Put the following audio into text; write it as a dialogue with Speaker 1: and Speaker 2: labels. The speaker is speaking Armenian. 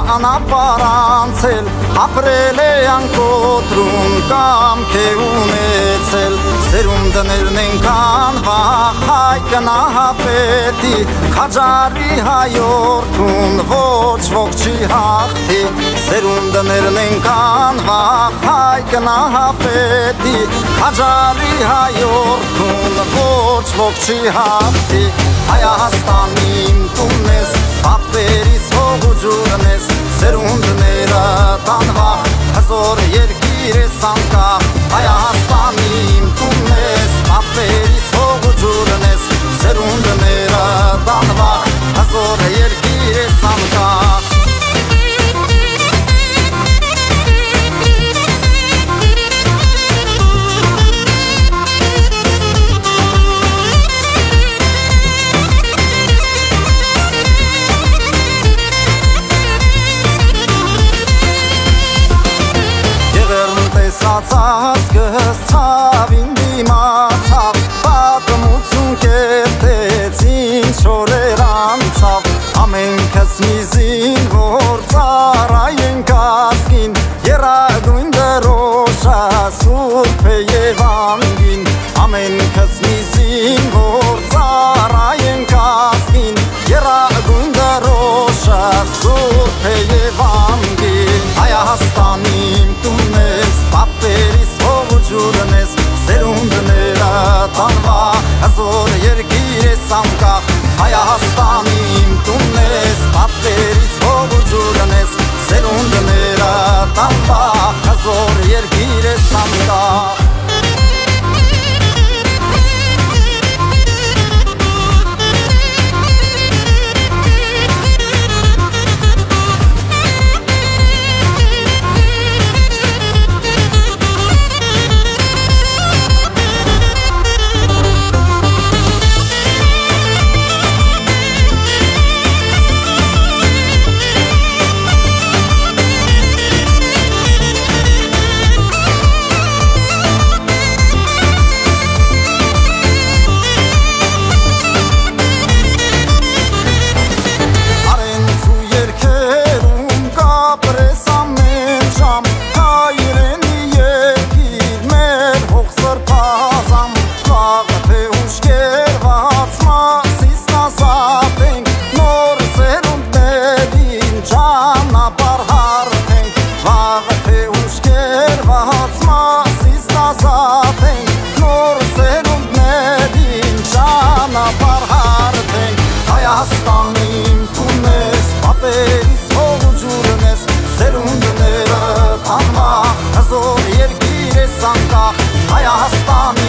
Speaker 1: անապարանցել, ապրել է անկոտրում կամք է ունեցել, սերունդներն ենքան վախ հայ կնահապետի, քաջարի հայորդուն ոչ ոք չի հաղթի, սերունդներն ենքան վախ հայ կնահապետի, քաջարի հայորդուն ոչ ոք չի հաղթի, Հայաստան իմ տունն ես, պապերիս հող ու ջուրն ես, սերունդները տանվախ, հզոր երկիր ես անկախ, Հայաստան իմ տունն ես, պապերիս հող ու ջուրն ես, սերունդները տանվախ, հզոր երկիր ես անկախ Ասկս ցավին դիմացավ, պատմություն կերտեց ինչ օրեր անցավ, ամենքս միզին որ ծառայենք ազգին, եռագույն դրոշա սուրբ է և անգին, ամենքս միզին որ ծառայենք ազգին, եռագույն դրոշա սուրբ է և անգին, Հայաստան իմ տունն ես, պապերիս հող ու ջուրն ես, սերունդները տանվախ, հզոր երկիր ես անկախ, Հայաստան իմ տունն ես, պապերիս հող ու ջուրն ես, սերունդները տանվախ, հզոր երկիր ես անկախ Հայաստան իմ տունն ես, պապերիս հող ու ջուրն ես, սերունդները տանվախ, հզոր երկիր ես անկախ, Հայաստան